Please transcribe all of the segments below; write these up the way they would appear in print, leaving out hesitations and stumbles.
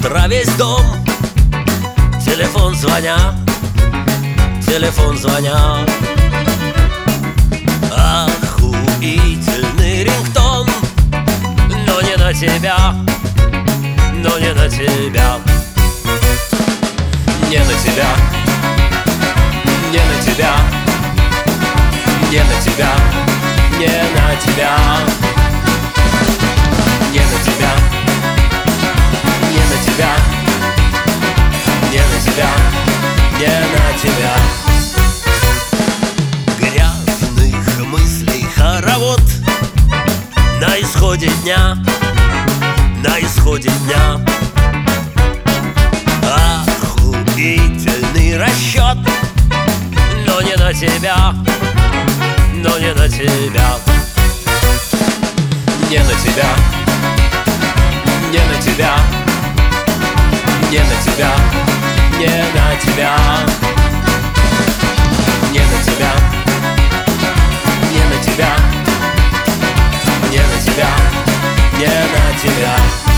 утра весь дом. Телефон звоня, телефон звоня. Охуительный рингтон, но не на тебя, но не на тебя. Не на тебя, не на тебя, не на тебя, не на тебя, не на тебя, не на тебя, не на тебя, не на тебя. Грязных мыслей хоровод на исходе дня, на исходе дня. Охуительный расчет, но не на тебя, но не на тебя. Не на тебя, не на тебя, не на тебя, не на тебя, не на тебя, не на тебя, не на тебя, не на тебя.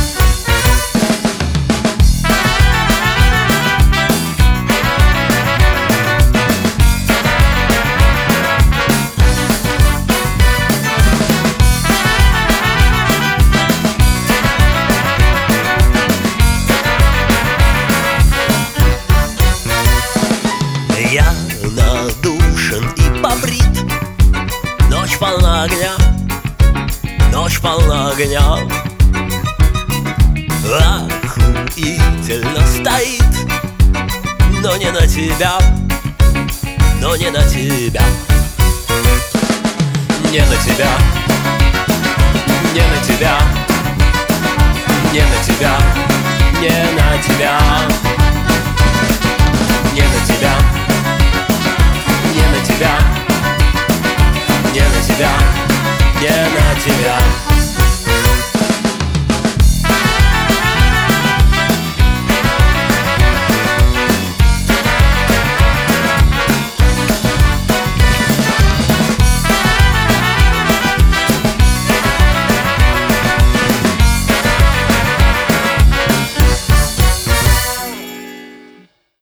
Я надушен и побрит, ночь полна огня, ночь полна огня. Охуительно стоит, но не на тебя, но не на тебя. Не на тебя, не на тебя, не на тебя, не на тебя, не на тебя, не на тебя, не на тебя, не на тебя.